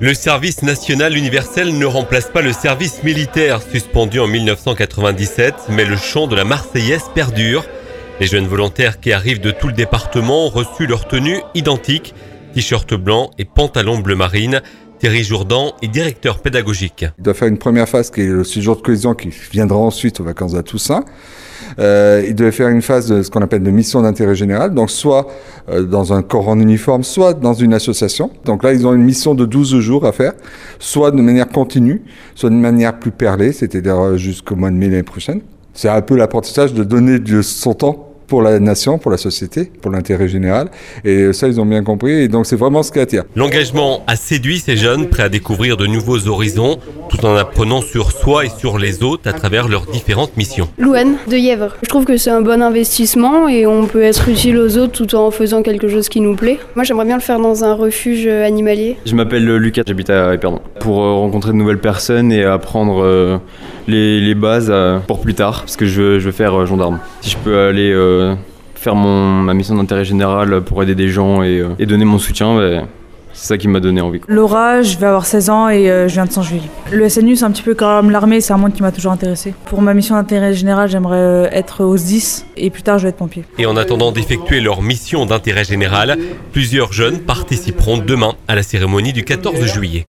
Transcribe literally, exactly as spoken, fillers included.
Le service national universel ne remplace pas le service militaire suspendu en dix-neuf cent quatre-vingt-dix-sept, mais le chant de la Marseillaise perdure. Les jeunes volontaires qui arrivent de tout le département ont reçu leur tenue identique, t-shirt blanc et pantalon bleu marine. Thierry Jourdan est directeur pédagogique. Il doit faire une première phase qui est le séjour de cohésion qui viendra ensuite aux vacances de la Toussaint. Euh, il devait faire une phase de ce qu'on appelle de mission d'intérêt général, donc soit euh, dans un corps en uniforme, soit dans une association. Donc là, ils ont une mission de douze jours à faire, soit de manière continue, soit de manière plus perlée, c'est-à-dire jusqu'au mois de mai l'année prochaine. C'est un peu l'apprentissage de donner de son temps pour la nation, pour la société, pour l'intérêt général. Et ça, ils ont bien compris. Et donc, c'est vraiment ce qui attire. L'engagement a séduit ces jeunes prêts à découvrir de nouveaux horizons, tout en apprenant sur soi et sur les autres à travers leurs différentes missions. Louane de Yèvre. Je trouve que c'est un bon investissement et on peut être utile aux autres tout en faisant quelque chose qui nous plaît. Moi, j'aimerais bien le faire dans un refuge animalier. Je m'appelle Lucas, j'habite à Éperdon. Pour rencontrer de nouvelles personnes et apprendre les, les bases pour plus tard, parce que je veux, je veux faire gendarme. Si je peux aller euh, faire mon, ma mission d'intérêt général pour aider des gens et, et donner mon soutien, bah, c'est ça qui m'a donné envie. Laura, je vais avoir seize ans et euh, je viens de Saint-Juilly. Le S N U, c'est un petit peu comme l'armée, c'est un monde qui m'a toujours intéressé. Pour ma mission d'intérêt général, j'aimerais euh, être au S D I S et plus tard, je vais être pompier. Et en attendant d'effectuer leur mission d'intérêt général, plusieurs jeunes participeront demain à la cérémonie du quatorze juillet.